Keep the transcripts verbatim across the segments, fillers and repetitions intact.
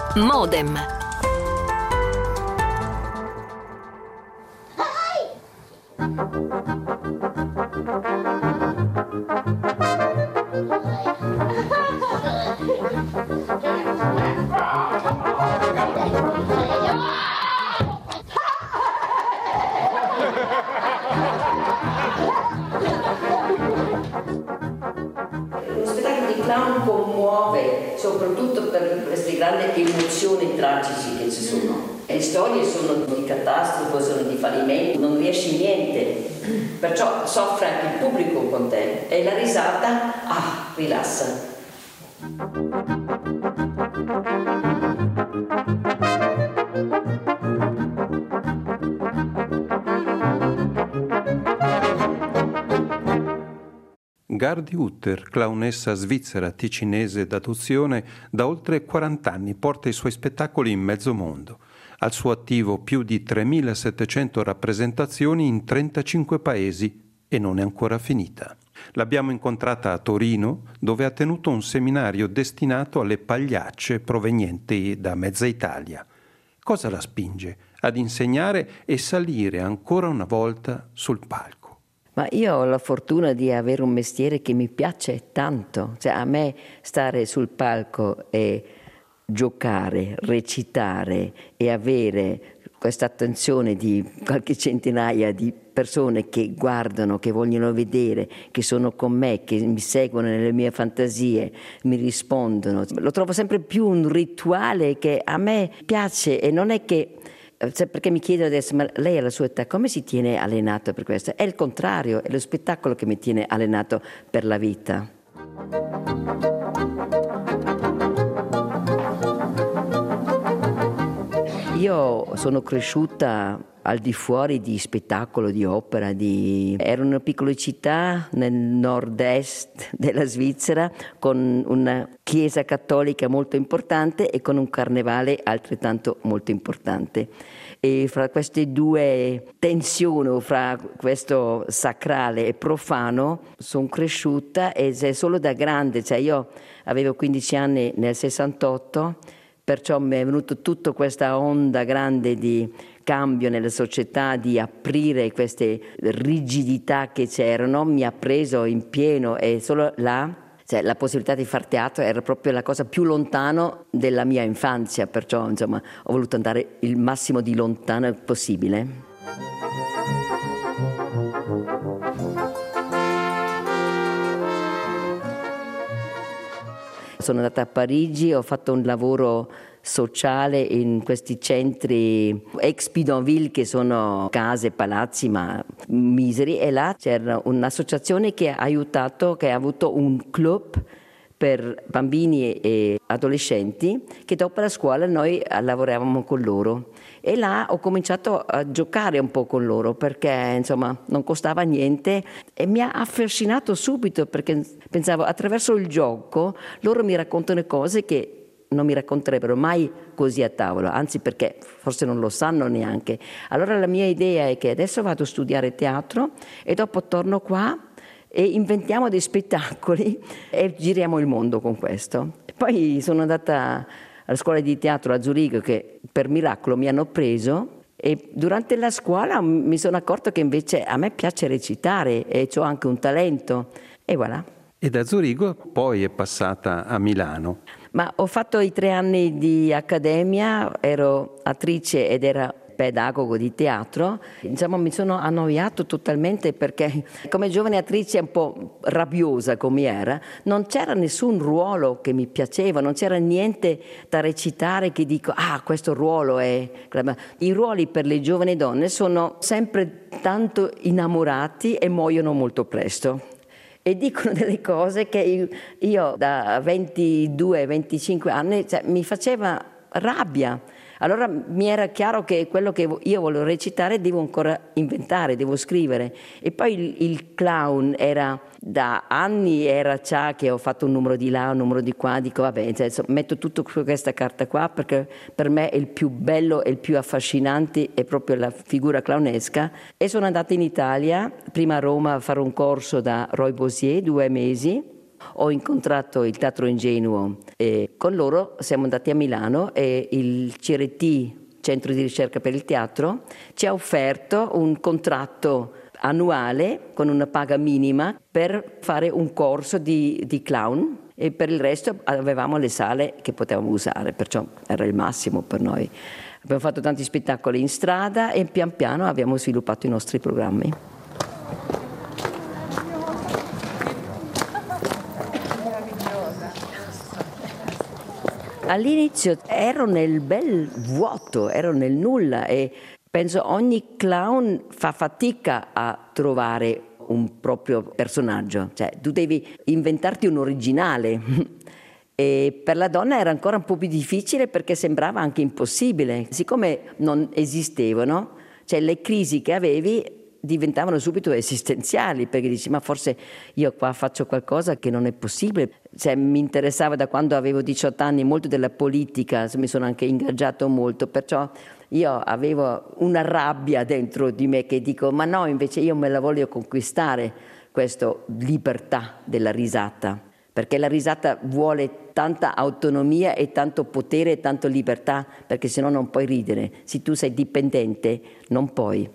Modem. Lo spettacolo di clown commuove, soprattutto per queste grandi emozioni tragici che ci sono. E le storie sono di catastrofe, sono di fallimento, non riesci niente. Perciò soffre anche il pubblico con te. E la risata, ah, rilassa. Gardi Utter, clownessa svizzera ticinese d'adozione, da oltre quaranta anni porta i suoi spettacoli in mezzo mondo. Al suo attivo più di tremilasettecento rappresentazioni in trentacinque paesi e non è ancora finita. L'abbiamo incontrata a Torino, dove ha tenuto un seminario destinato alle pagliacce provenienti da mezza Italia. Cosa la spinge ad insegnare e salire ancora una volta sul palco? Ma io ho la fortuna di avere un mestiere che mi piace tanto. Cioè, a me stare sul palco e giocare, recitare e avere questa attenzione di qualche centinaia di persone che guardano, che vogliono vedere, che sono con me, che mi seguono nelle mie fantasie, mi rispondono. Lo trovo sempre più un rituale che a me piace, e non è che... Cioè, perché mi chiedo adesso, ma lei alla sua età come si tiene allenato per questo? È il contrario, è lo spettacolo che mi tiene allenato per la vita. Io sono cresciuta al di fuori di spettacolo, di opera, di... Ero in una piccola città nel nord-est della Svizzera con una chiesa cattolica molto importante e con un carnevale altrettanto molto importante. E fra queste due tensioni, fra questo sacrale e profano, sono cresciuta, e solo da grande, cioè io avevo quindici anni nel sessantotto, perciò mi è venuta tutta questa onda grande di cambio nella società, di aprire queste rigidità che c'erano, mi ha preso in pieno, e solo là, cioè, la possibilità di fare teatro era proprio la cosa più lontano della mia infanzia, perciò insomma ho voluto andare il massimo di lontano possibile. Sono andata a Parigi, ho fatto un lavoro sociale in questi centri ex bidonville, che sono case, palazzi ma miseri, e là c'era un'associazione che ha aiutato, che ha avuto un club per bambini e adolescenti, che dopo la scuola noi lavoravamo con loro, e là ho cominciato a giocare un po' con loro, perché insomma non costava niente, e mi ha affascinato subito, perché pensavo, attraverso il gioco loro mi raccontano cose che non mi racconterebbero mai così a tavola, anzi, perché forse non lo sanno neanche. Allora la mia idea è che adesso vado a studiare teatro e dopo torno qua e inventiamo dei spettacoli e giriamo il mondo con questo. E poi sono andata alla scuola di teatro a Zurigo, che per miracolo mi hanno preso, e durante la scuola mi sono accorto che invece a me piace recitare e ho anche un talento, e voilà. E da Zurigo poi è passata a Milano. Ma ho fatto i tre anni di accademia, ero attrice ed era pedagogo di teatro. Insomma, mi sono annoiato totalmente, perché come giovane attrice un po' rabbiosa come era, non c'era nessun ruolo che mi piaceva, non c'era niente da recitare che dico, ah, questo ruolo è... I ruoli per le giovani donne sono sempre tanto innamorati e muoiono molto presto. E dicono delle cose che io, io da ventidue venticinque anni, cioè, mi faceva rabbia. Allora mi era chiaro che quello che io volevo recitare devo ancora inventare, devo scrivere. E poi il, il clown era, da anni era già che ho fatto un numero di là, un numero di qua, dico vabbè, cioè, metto tutto su questa carta qua, perché per me è il più bello e il più affascinante è proprio la figura clownesca. E sono andata in Italia, prima a Roma, a fare un corso da Roy Bosier, due mesi, Ho incontrato il Teatro Ingenuo e con loro siamo andati a Milano e il C R T, Centro di Ricerca per il Teatro, ci ha offerto un contratto annuale con una paga minima per fare un corso di, di clown e per il resto avevamo le sale che potevamo usare, perciò era il massimo per noi. Abbiamo fatto tanti spettacoli in strada e pian piano abbiamo sviluppato i nostri programmi. All'inizio ero nel bel vuoto, ero nel nulla e penso ogni clown fa fatica a trovare un proprio personaggio, cioè tu devi inventarti un originale e per la donna era ancora un po' più difficile perché sembrava anche impossibile, siccome non esistevano, cioè le crisi che avevi diventavano subito esistenziali perché dici ma forse io qua faccio qualcosa che non è possibile, cioè, mi interessava da quando avevo diciotto anni molto della politica, mi sono anche ingaggiato molto, perciò io avevo una rabbia dentro di me che dico ma no, invece io me la voglio conquistare questa libertà della risata, perché la risata vuole tanta autonomia e tanto potere e tanto libertà, perché sennò non puoi ridere, se tu sei dipendente non puoi.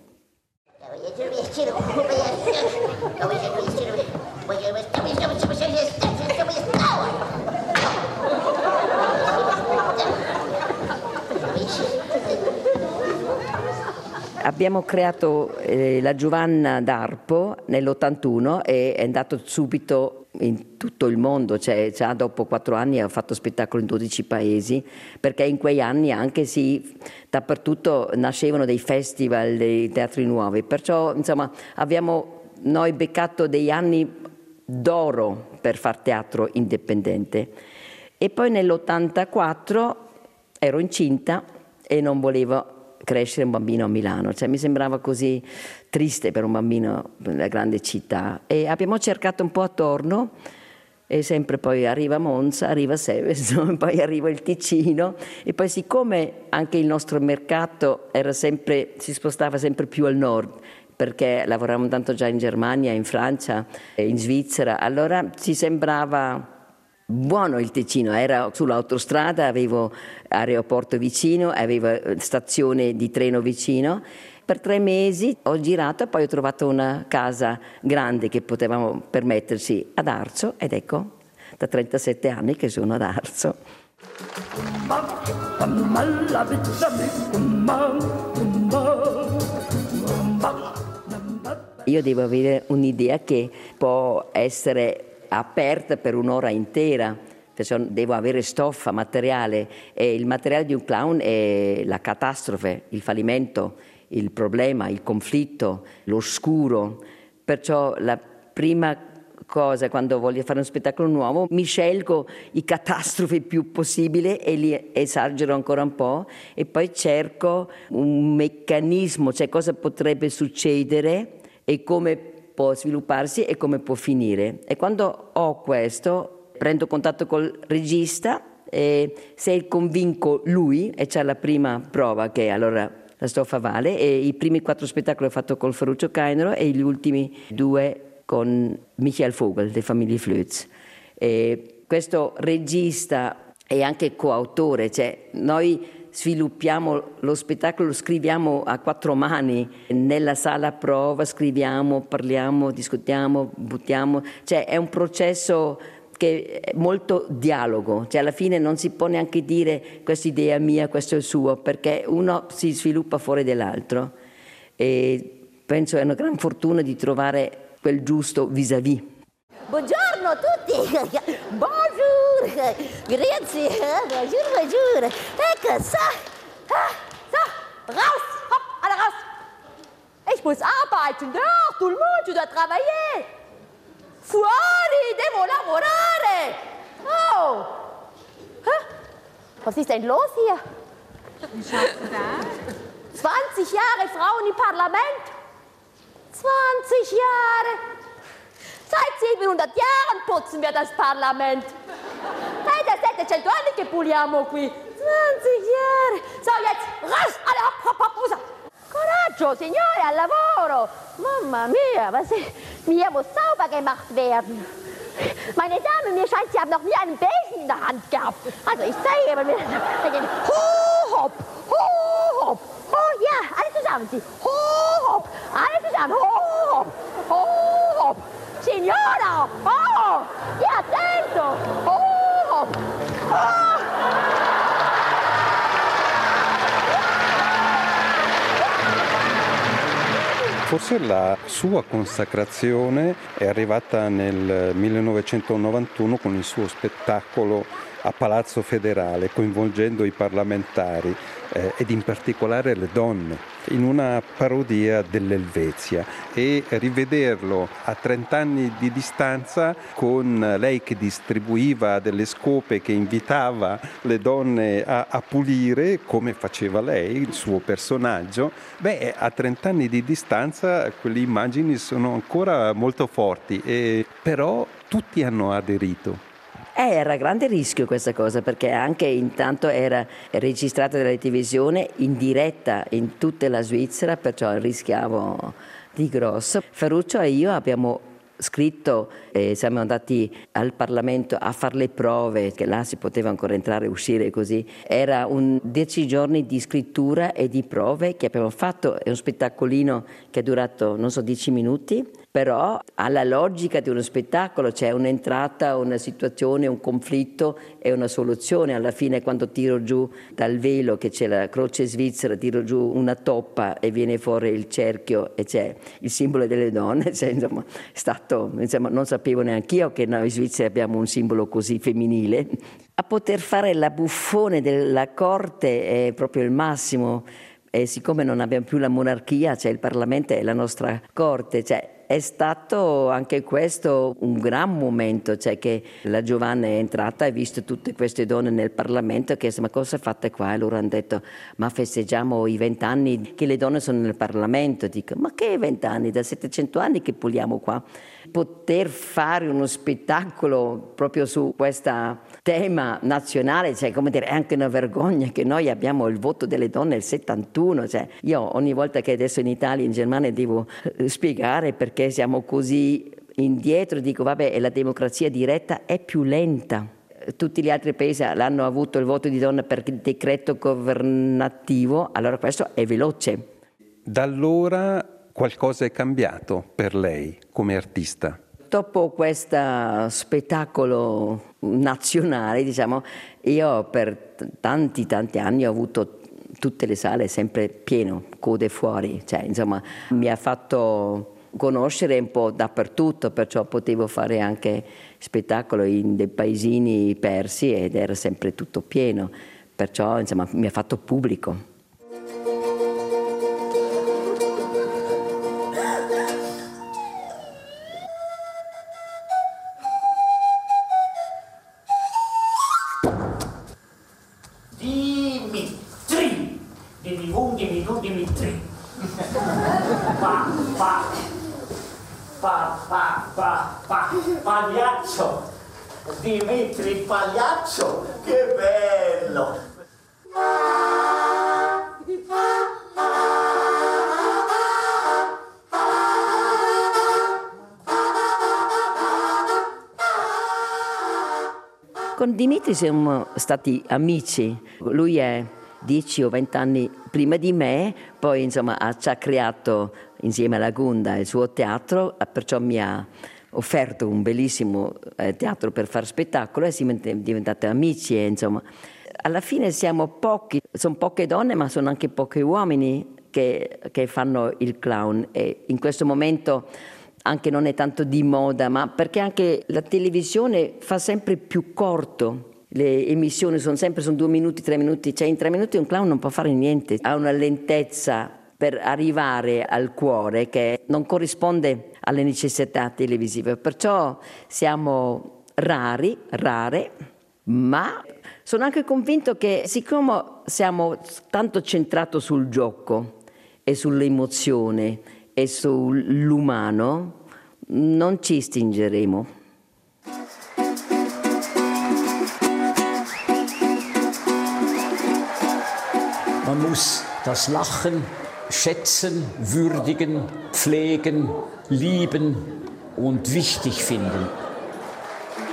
Abbiamo creato eh, la Giovanna d'Arpo nell'ottantuno e è andato subito in tutto il mondo, cioè già dopo quattro anni ha fatto spettacolo in dodici paesi, perché in quei anni anche sì, dappertutto nascevano dei festival, dei teatri nuovi, perciò insomma abbiamo noi beccato dei anni d'oro per far teatro indipendente. E poi nell'ottantaquattro ero incinta e non volevo crescere un bambino a Milano, cioè mi sembrava così triste per un bambino nella grande città e abbiamo cercato un po' attorno e sempre poi arriva Monza, arriva Seveso, poi arriva il Ticino e poi siccome anche il nostro mercato era sempre, si spostava sempre più al nord perché lavoravamo tanto già in Germania, in Francia, in Svizzera, allora ci sembrava buono il Ticino, era sull'autostrada, avevo aeroporto vicino, avevo stazione di treno vicino. Per tre mesi ho girato e poi ho trovato una casa grande che potevamo permetterci ad Arzo ed ecco, da trentasette anni che sono ad Arzo. Io devo avere un'idea che può essere aperta per un'ora intera, perciò devo avere stoffa, materiale e il materiale di un clown è la catastrofe, il fallimento, il problema, il conflitto, l'oscuro, perciò la prima cosa quando voglio fare uno spettacolo nuovo mi scelgo i catastrofi più possibile e li esagero ancora un po' e poi cerco un meccanismo, cioè cosa potrebbe succedere e come può svilupparsi e come può finire. E quando ho questo, prendo contatto col regista e se convinco lui, e c'è la prima prova che allora la stoffa vale, e i primi quattro spettacoli ho fatto col Ferruccio Cainero e gli ultimi due con Michael Vogel, dei Famiglie Flöz. E questo regista è anche coautore, cioè noi sviluppiamo lo spettacolo, lo scriviamo a quattro mani, nella sala prova scriviamo, parliamo, discutiamo, buttiamo, cioè è un processo che è molto dialogo, cioè alla fine non si può neanche dire questa idea mia, questo è il suo, perché uno si sviluppa fuori dall'altro e penso è una gran fortuna di trovare quel giusto vis-à-vis. Buongiorno a tutti, bonjour, grazie, bonjour, bonjour, ecco, so, so, raus, hopp, alle raus. Ich muss arbeiten, dort, tout le monde, tu dois travailler. Fuori, devo lavorare. Oh, was ist denn los hier? zwanzig Jahre Frauen im Parlament, zwanzig Jahre. Seit siebenhundert Jahren putzen wir das Parlament. Dai, da settecento anni che puliamo qui. zwanzig Jahre. So, jetzt raus, alle hopp, hopp, hopp, usa. Coraggio, signore, al lavoro. Mamma mia, was, mir muss sauber gemacht werden. Meine Damen, mir scheint, Sie haben noch nie einen Besen in der Hand gehabt. Also ich zeige mal, ho, hopp, ho, hopp, ho, ja, alle zusammen, Sie, ho, hopp, alle zusammen, ho, hopp, ho, hopp, Signora, ho, ja, attento, ho, hopp, ho. Forse la sua consacrazione è arrivata nel millenovecentonovantuno con il suo spettacolo a Palazzo Federale, coinvolgendo i parlamentari eh, ed in particolare le donne, in una parodia dell'Elvezia, e rivederlo a trent'anni di distanza con lei che distribuiva delle scope, che invitava le donne a, a pulire come faceva lei, il suo personaggio, beh, a trent'anni di distanza quelle immagini sono ancora molto forti, e però tutti hanno aderito. Eh, era grande rischio questa cosa, perché anche intanto era registrata dalla televisione in diretta in tutta la Svizzera, perciò rischiavo di grosso. Ferruccio e io abbiamo scritto e siamo andati al Parlamento a fare le prove, che là si poteva ancora entrare e uscire così. Era un dieci giorni di scrittura e di prove che abbiamo fatto. È uno spettacolino che è durato, non so, dieci minuti, però alla logica di uno spettacolo c'è un'entrata, una situazione, un conflitto e una soluzione. Alla fine, quando tiro giù dal velo, che c'è la croce svizzera, tiro giù una toppa e viene fuori il cerchio e c'è il simbolo delle donne. Cioè, insomma, è stato, insomma, non sapevo neanche io che noi svizzeri abbiamo un simbolo così femminile. A poter fare la buffone della corte è proprio il massimo. E siccome non abbiamo più la monarchia, cioè il Parlamento è la nostra corte, cioè è stato anche questo un gran momento, cioè che la Giovanna è entrata e ha visto tutte queste donne nel Parlamento e ha chiesto: ma cosa fate qua? E loro hanno detto: ma festeggiamo i vent'anni che le donne sono nel Parlamento. Dico: ma che vent'anni? Da settecento anni che puliamo qua. Poter fare uno spettacolo proprio su questo tema nazionale, cioè, come dire, è anche una vergogna che noi abbiamo il voto delle donne nel settantuno. Cioè, io ogni volta che adesso in Italia, in Germania, devo spiegare perché siamo così indietro, dico: vabbè, la democrazia diretta è più lenta. Tutti gli altri paesi l'hanno avuto il voto di donna per decreto governativo, allora questo è veloce. Da allora qualcosa è cambiato per lei come artista? Dopo questo spettacolo nazionale, diciamo, io per tanti tanti anni ho avuto tutte le sale sempre pieno, code fuori, cioè, insomma, mi ha fatto conoscere un po' dappertutto, perciò potevo fare anche spettacolo in dei paesini persi ed era sempre tutto pieno, perciò, insomma, mi ha fatto pubblico. Dimitri, dimmi un, dimmi due, Dimitri. Pa, pa, pa, pa, pa, pa, pagliaccio, Dimitri pagliaccio, che bello. Con Dimitri siamo stati amici, lui è dieci o venti anni prima di me, poi insomma ci ha creato insieme alla Gunda il suo teatro, perciò mi ha offerto un bellissimo eh, teatro per fare spettacolo e siamo diventati amici e insomma alla fine siamo pochi, sono poche donne ma sono anche pochi uomini che, che fanno il clown e in questo momento anche non è tanto di moda, ma perché anche la televisione fa sempre più corto. Le emissioni sono sempre sono due minuti, tre minuti, cioè in tre minuti un clown non può fare niente, ha una lentezza per arrivare al cuore che non corrisponde alle necessità televisive, perciò siamo rari, rare, ma sono anche convinto che siccome siamo tanto centrati sul gioco e sull'emozione e sull'umano, non ci stingeremo. Man muss das Lachen schätzen, würdigen, pflegen, lieben und wichtig finden.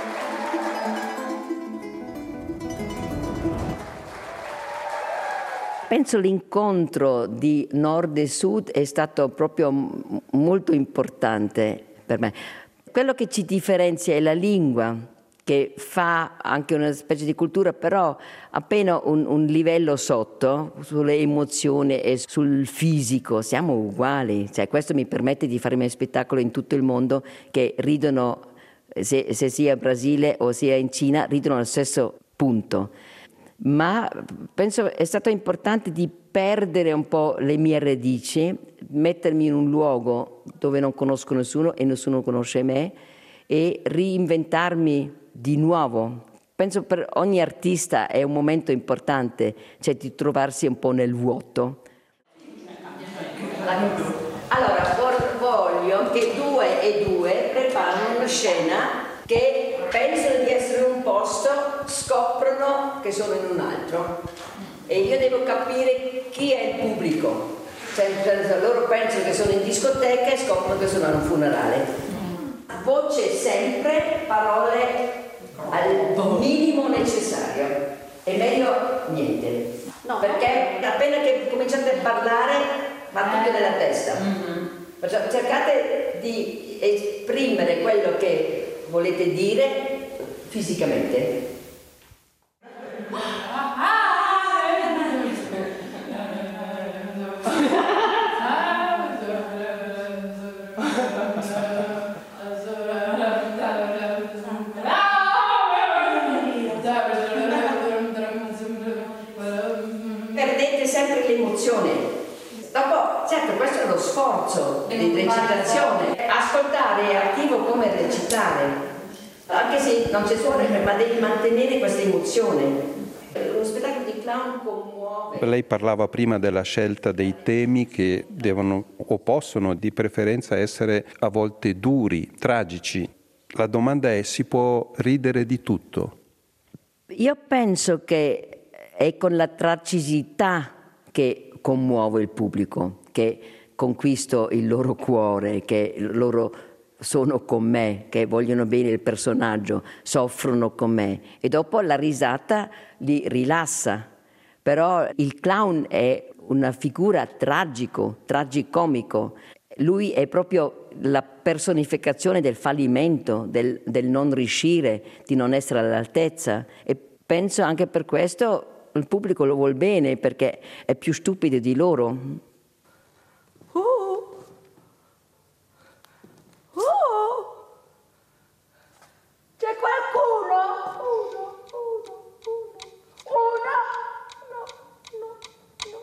penso l'incontro di nord e sud è stato proprio molto importante per me. Quello che ci differenzia è la lingua, che fa anche una specie di cultura, però appena un, un livello sotto, sulle emozioni e sul fisico, siamo uguali. Cioè, questo mi permette di fare i miei spettacoli in tutto il mondo, che ridono, se, se sia in Brasile o sia in Cina, ridono allo stesso punto. Ma penso è stato importante di perdere un po' le mie radici, mettermi in un luogo dove non conosco nessuno e nessuno conosce me e reinventarmi di nuovo. Penso per ogni artista è un momento importante, cioè di trovarsi un po' nel vuoto. Allora, voglio che due e due preparino una scena che pensano di essere in un posto, scoprono che sono in un altro. E io devo capire chi è il pubblico. Cioè, loro pensano che sono in discoteca e scoprono che sono a un funerale. Voce sempre, parole al minimo necessario. È meglio niente. No, perché appena che cominciate a parlare va tutto nella testa. Perciò cercate di esprimere quello che volete dire fisicamente. Perdete sempre l'emozione. Dopo, certo, questo è lo sforzo di recitazione. Ascoltare è attivo come recitare, anche se non c'è suono, ma devi mantenere questa emozione. Lo spettacolo di clown commuove. Lei parlava prima della scelta dei temi che devono o possono di preferenza essere a volte duri, tragici. La domanda è: si può ridere di tutto? Io penso che è con la tragicità che commuovo il pubblico, che conquisto il loro cuore, che loro sono con me, che vogliono bene il personaggio, soffrono con me e dopo la risata li rilassa. Però il clown è una figura tragico, tragicomico. Lui è proprio la personificazione del fallimento, del, del non riuscire, di non essere all'altezza e penso anche per questo il pubblico lo vuol bene perché è più stupido di loro. Uh. Uh. C'è qualcuno? Uno, uno, uno, uno. No, no, no.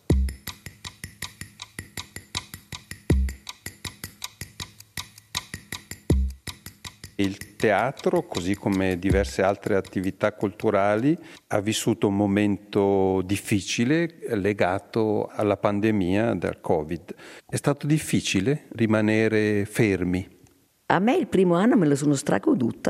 Il teatro, così come diverse altre attività culturali, ha vissuto un momento difficile legato alla pandemia del Covid. È stato difficile rimanere fermi? A me il primo anno me lo sono stragoduta,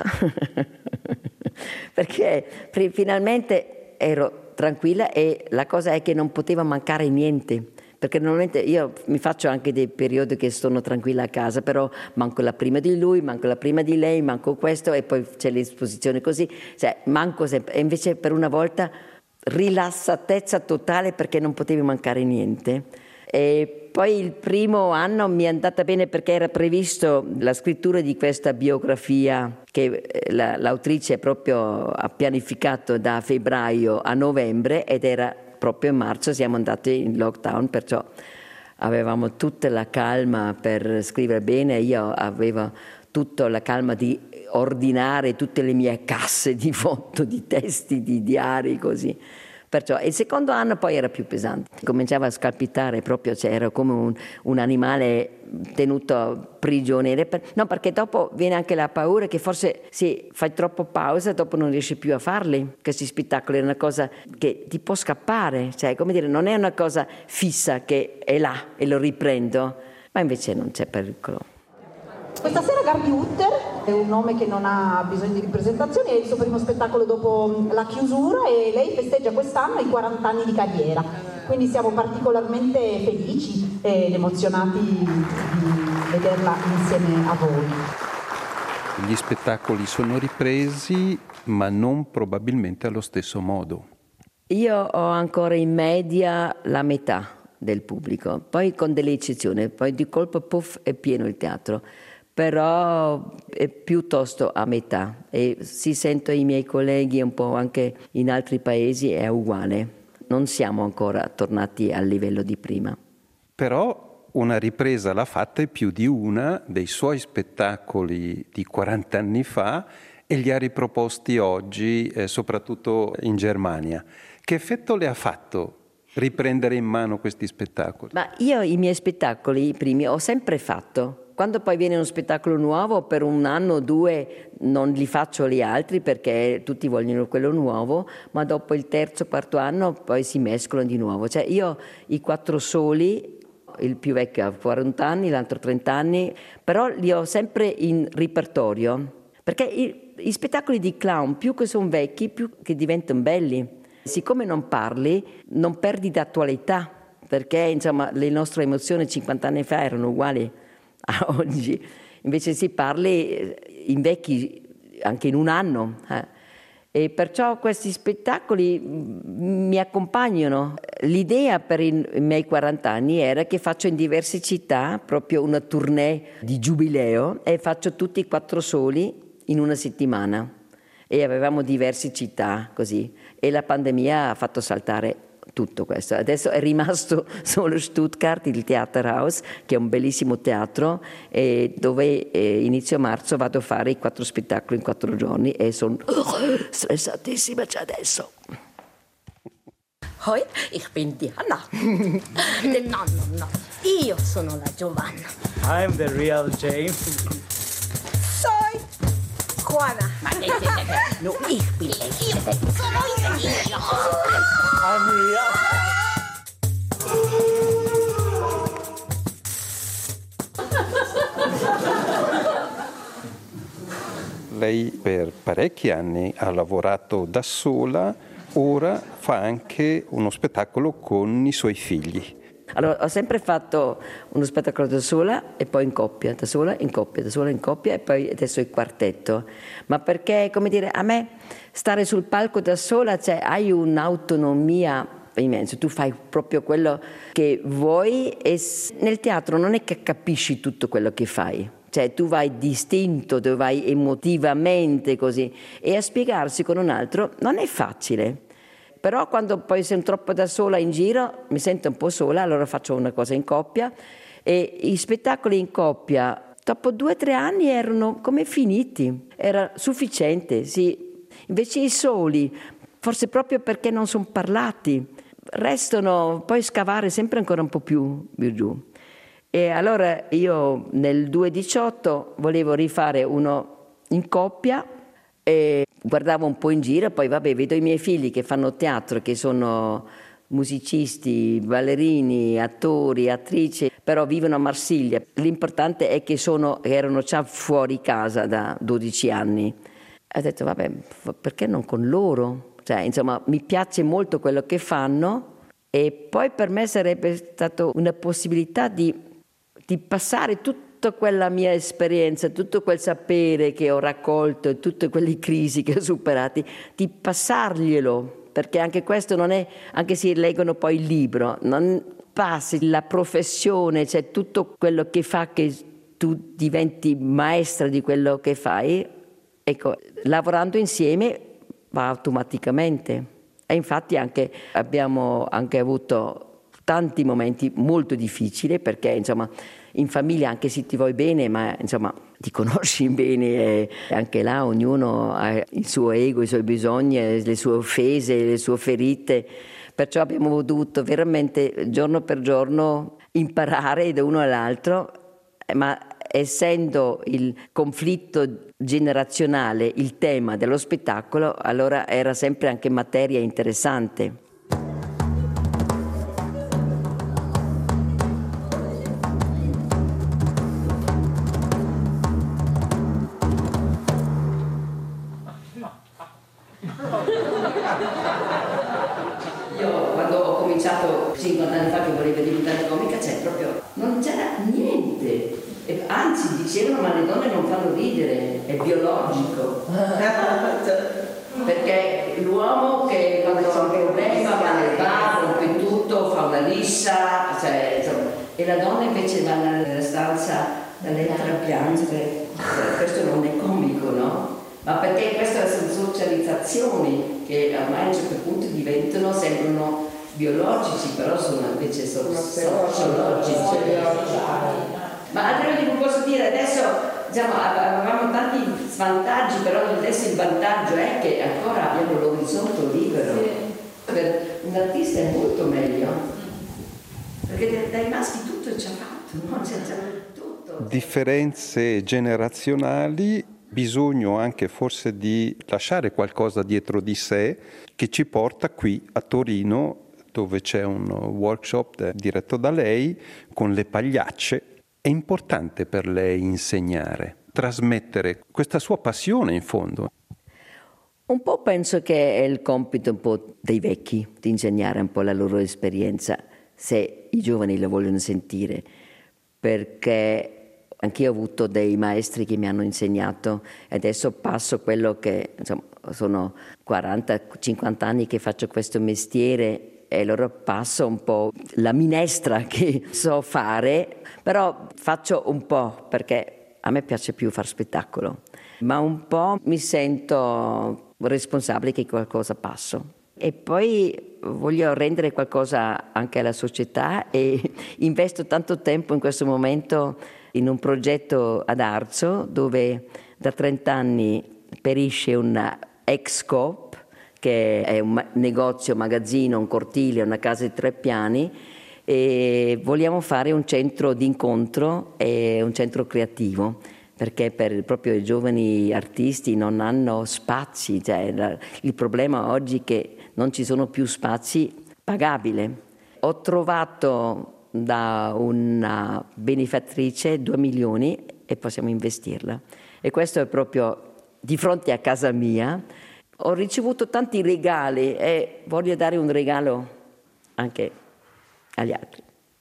perché finalmente ero tranquilla e la cosa è che non poteva mancare niente. Perché normalmente io mi faccio anche dei periodi che sono tranquilla a casa, però manco la prima di lui, manco la prima di lei, manco questo e poi c'è l'esposizione così, cioè manco sempre. E invece per una volta rilassatezza totale perché non potevi mancare niente. E poi il primo anno mi è andata bene perché era previsto la scrittura di questa biografia che la, l'autrice proprio ha pianificato da febbraio a novembre ed era proprio in marzo siamo andati in lockdown, perciò avevamo tutta la calma per scrivere bene, io avevo tutta la calma di ordinare tutte le mie casse di foto, di testi, di diari, così. Perciò il secondo anno poi era più pesante, cominciava a scalpitare proprio, cioè era come un, un animale tenuto prigioniero, per, no, perché dopo viene anche la paura che forse se fai troppo pausa dopo non riesci più a farli, questi spettacoli è una cosa che ti può scappare, cioè come dire non è una cosa fissa che è là e lo riprendo, ma invece non c'è pericolo. Questa sera Garbi Utter è un nome che non ha bisogno di presentazioni, è il suo primo spettacolo dopo la chiusura e lei festeggia quest'anno i quaranta anni di carriera, quindi siamo particolarmente felici ed emozionati di vederla insieme a voi. Gli spettacoli sono ripresi, ma non probabilmente allo stesso modo. Io ho ancora in media la metà del pubblico, poi con delle eccezioni, poi di colpo puff è pieno il teatro, però è piuttosto a metà e si sento i miei colleghi un po' anche in altri paesi è uguale, non siamo ancora tornati al livello di prima. Però una ripresa l'ha fatta e più di una dei suoi spettacoli di quaranta anni fa e li ha riproposti oggi, eh, soprattutto in Germania. Che effetto le ha fatto riprendere in mano questi spettacoli? Ma io i miei spettacoli, i primi, ho sempre fatto. Quando poi viene uno spettacolo nuovo, per un anno o due non li faccio gli altri perché tutti vogliono quello nuovo, ma dopo il terzo, quarto anno poi si mescolano di nuovo. Cioè io i quattro soli, il più vecchio ha quaranta anni, l'altro trenta anni, però li ho sempre in repertorio. Perché i, i spettacoli di clown, più che sono vecchi, più che diventano belli. Siccome non parli, non perdi d'attualità, perché insomma le nostre emozioni cinquanta anni fa erano uguali a oggi. Invece si parli, invecchi anche in un anno. Eh. E perciò questi spettacoli mi accompagnano. L'idea per i miei quaranta anni era che faccio in diverse città proprio una tournée di giubileo e faccio tutti e quattro soli in una settimana. E avevamo diverse città così e la pandemia ha fatto saltare tutto questo. Adesso è rimasto solo Stuttgart, il Theaterhaus, che è un bellissimo teatro e dove eh, inizio marzo vado a fare i quattro spettacoli in quattro giorni e sono stressatissima già adesso. Hoi, ich bin Diana. no, no, no, io sono la Giovanna. I'm the real James. Soy Juana. Ma che siete? No, ich bin lei. Io sono io. I'm real. Lei per parecchi anni ha lavorato da sola, ora fa anche uno spettacolo con i suoi figli. Allora, ho sempre fatto uno spettacolo da sola e poi in coppia, da sola in coppia, da sola in coppia e poi adesso il quartetto. Ma perché, come dire, a me stare sul palco da sola, cioè hai un'autonomia immensa, tu fai proprio quello che vuoi e nel teatro non è che capisci tutto quello che fai. Cioè tu vai distinto, tu vai emotivamente così e a spiegarsi con un altro non è facile. Però quando poi sono troppo da sola in giro mi sento un po' sola, allora faccio una cosa in coppia e i spettacoli in coppia dopo due o tre anni erano come finiti, era sufficiente, sì. Invece i soli, forse proprio perché non sono parlati, restano poi scavare sempre ancora un po' più, più giù. E allora io nel duemiladiciotto volevo rifare uno in coppia e guardavo un po' in giro, poi vabbè vedo i miei figli che fanno teatro, che sono musicisti, ballerini, attori, attrici, però vivono a Marsiglia. L'importante è che sono, erano già fuori casa da dodici anni. Ho detto vabbè, perché non con loro? Cioè, insomma, mi piace molto quello che fanno e poi per me sarebbe stata una possibilità di, di passare tutta quella mia esperienza, tutto quel sapere che ho raccolto, tutte quelle crisi che ho superato, di passarglielo, perché anche questo non è, anche se leggono poi il libro, non passi la professione, cioè tutto quello che fa che tu diventi maestra di quello che fai, ecco, lavorando insieme va automaticamente. E infatti anche abbiamo anche avuto tanti momenti molto difficili perché insomma in famiglia anche se ti vuoi bene ma insomma ti conosci bene e anche là ognuno ha il suo ego, i suoi bisogni, le sue offese, le sue ferite, perciò abbiamo dovuto veramente giorno per giorno imparare da uno all'altro, ma essendo il conflitto generazionale il tema dello spettacolo, allora era sempre anche materia interessante. Io quando ho cominciato cinquanta anni fa che volevo diventare comica, c'è proprio non c'era niente. E anzi dicevano ma le donne non fanno ridere, è biologico. Perché l'uomo che quando ha un problema rissa, cioè, insomma, e la donna invece va nella stanza da lettere a piangere. Questo non è comico, no? Ma perché queste sono socializzazioni che ormai a un certo punto diventano, sembrano biologici, però sono invece so- sociologici. Ma Andrea, non posso dire, adesso diciamo, avevamo tanti svantaggi, però adesso il vantaggio è che ancora abbiamo l'orizzonte libero. Sì. Per un artista è molto meglio, perché dai maschi tutto è già fatto, no? C'è già tutto. Differenze generazionali, bisogno anche forse di lasciare qualcosa dietro di sé che ci porta qui a Torino, dove c'è un workshop diretto da lei con le pagliacce. È importante per lei insegnare, trasmettere questa sua passione in fondo. Un po' penso che è il compito un po' dei vecchi di insegnare un po' la loro esperienza, se i giovani lo vogliono sentire, perché anch'io ho avuto dei maestri che mi hanno insegnato e adesso passo quello che, insomma, sono quaranta cinquanta anni che faccio questo mestiere e allora passo un po' la minestra che so fare, però faccio un po' perché a me piace più far spettacolo, ma un po' mi sento responsabile che qualcosa passo. E poi voglio rendere qualcosa anche alla società e investo tanto tempo in questo momento in un progetto ad Arzo dove da trenta anni perisce una ex Coop, che è un negozio, magazzino, un cortile, una casa di tre piani, e vogliamo fare un centro di incontro e un centro creativo, perché per proprio i giovani artisti non hanno spazi, cioè la, il problema oggi è che non ci sono più spazi pagabili. Ho trovato da una benefattrice due milioni e possiamo investirla. E questo è proprio di fronte a casa mia. Ho ricevuto tanti regali e voglio dare un regalo anche agli altri.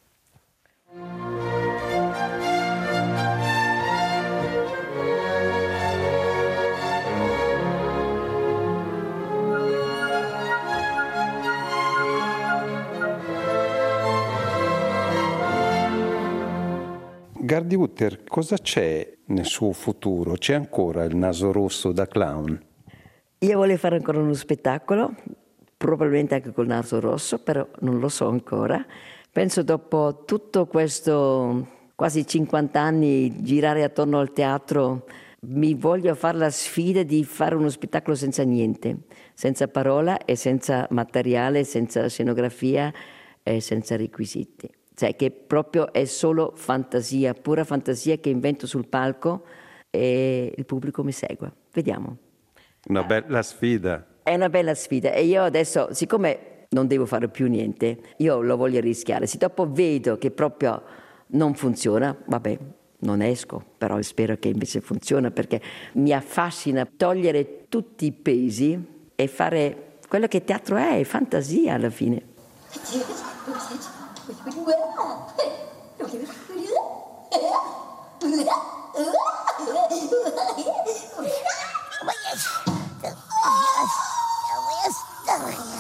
Gardi Utter, cosa c'è nel suo futuro? C'è ancora il naso rosso da clown? Io voglio fare ancora uno spettacolo, probabilmente anche col naso rosso, però non lo so ancora. Penso dopo tutto questo, quasi cinquanta anni, girare attorno al teatro, mi voglio fare la sfida di fare uno spettacolo senza niente, senza parola e senza materiale, senza scenografia e senza requisiti. Cioè che proprio è solo fantasia, pura fantasia che invento sul palco e il pubblico mi segue. Vediamo. Una bella sfida. È una bella sfida e io adesso, siccome non devo fare più niente, io lo voglio rischiare. Se dopo vedo che proprio non funziona, vabbè, non esco, però spero che invece funziona perché mi affascina togliere tutti i pesi e fare quello che teatro è, è fantasia alla fine. Oh, yes.